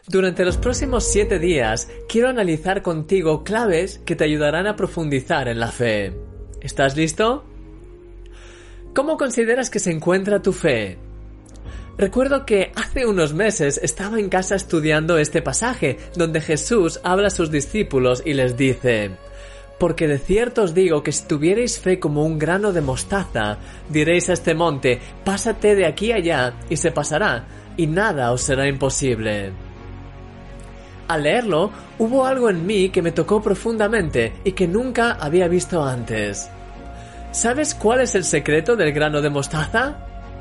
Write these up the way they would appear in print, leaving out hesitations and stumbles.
Durante los próximos 7 días quiero analizar contigo claves que te ayudarán a profundizar en la fe. ¿Estás listo? ¿Cómo consideras que se encuentra tu fe? Recuerdo que hace unos meses estaba en casa estudiando este pasaje, donde Jesús habla a sus discípulos y les dice: «Porque de cierto os digo que si tuvierais fe como un grano de mostaza, diréis a este monte, pásate de aquí allá, y se pasará, y nada os será imposible». Al leerlo, hubo algo en mí que me tocó profundamente y que nunca había visto antes. ¿Sabes cuál es el secreto del grano de mostaza?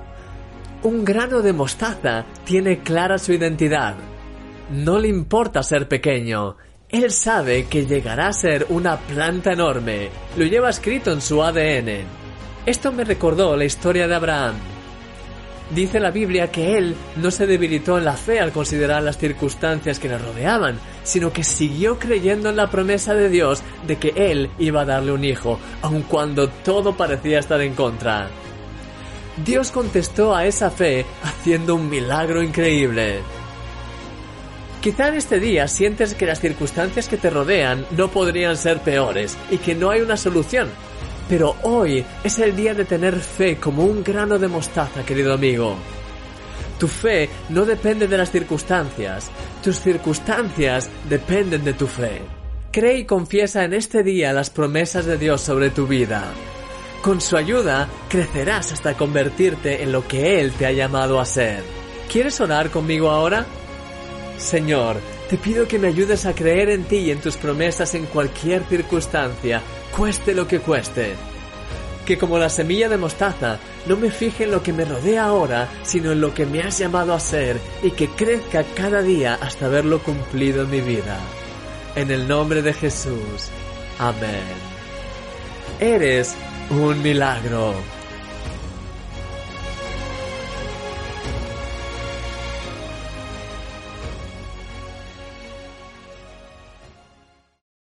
Un grano de mostaza tiene clara su identidad. No le importa ser pequeño. Él sabe que llegará a ser una planta enorme. Lo lleva escrito en su ADN. Esto me recordó la historia de Abraham. Dice la Biblia que él no se debilitó en la fe al considerar las circunstancias que le rodeaban, sino que siguió creyendo en la promesa de Dios de que él iba a darle un hijo, aun cuando todo parecía estar en contra. Dios contestó a esa fe haciendo un milagro increíble. Quizá en este día sientes que las circunstancias que te rodean no podrían ser peores y que no hay una solución. Pero hoy es el día de tener fe como un grano de mostaza, querido amigo. Tu fe no depende de las circunstancias. Tus circunstancias dependen de tu fe. Cree y confiesa en este día las promesas de Dios sobre tu vida. Con su ayuda, crecerás hasta convertirte en lo que Él te ha llamado a ser. ¿Quieres orar conmigo ahora? Señor, te pido que me ayudes a creer en ti y en tus promesas en cualquier circunstancia, cueste lo que cueste. Que como la semilla de mostaza, no me fije en lo que me rodea ahora, sino en lo que me has llamado a ser, y que crezca cada día hasta verlo cumplido en mi vida. En el nombre de Jesús. Amén. Eres un milagro.